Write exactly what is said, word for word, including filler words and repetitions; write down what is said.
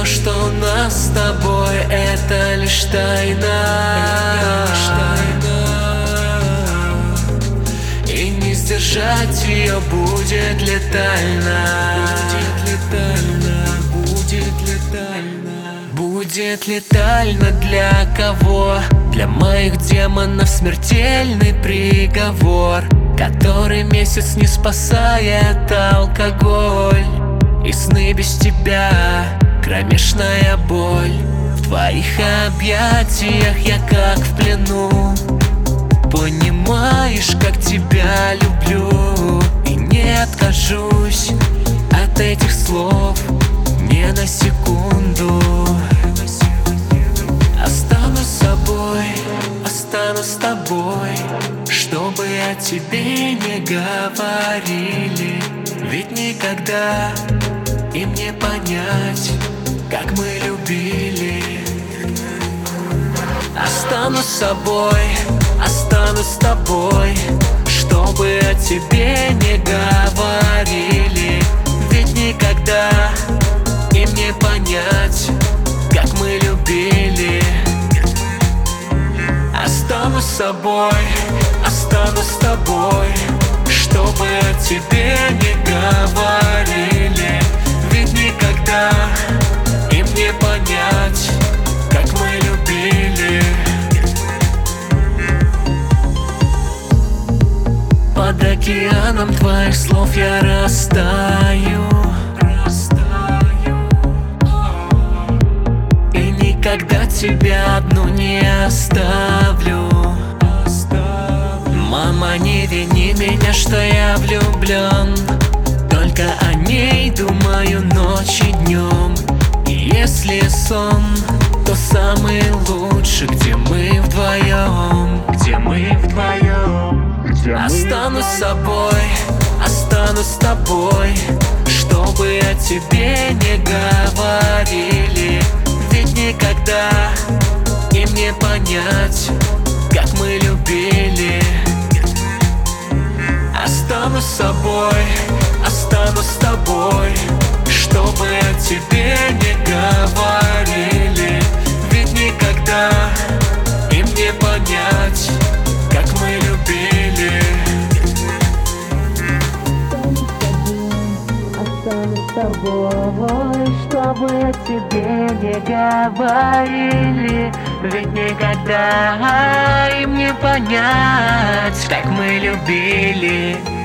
все, что у нас с тобой, это лишь тайна. И не сдержать ее будет летально. Будет летально, будет летально для кого? Для моих демонов смертельный приговор, который месяц не спасает алкоголь. И сны без тебя, кромешная боль. В твоих объятиях я как в плену. Понимаешь, как тебя люблю, и не откажусь от этих слов ни на секунду. Останусь с собой, останусь с тобой, чтобы о тебе не говорили. Ведь никогда им не понять, как мы любили. Останусь с собой, останусь с тобой, чтобы о тебе не говорили. Ведь никогда им не понять, как мы любили. Останусь с собой, останусь с тобой, чтобы о тебе не говорили. Ведь никогда им не понять, как мы любили. Под океаном твоих слов я растаю, и никогда тебя одну не оставлю. Мама, не вини меня, что я влюблен, только о ней думаю ночь и днем. И если сон, то самый лучший, где мы вдвоем, где мы вдвоем, где мы останусь с собой, останусь с тобой, чтобы о тебе не говорили. Ведь никогда им не понять, как мы любили. Останусь с собой, останусь с тобой, чтобы о тебе не говорили. Ведь никогда им не понять, как мы любили. Останусь с тобой, чтобы о тебе не говорили. Ведь никогда им не понять, как мы любили.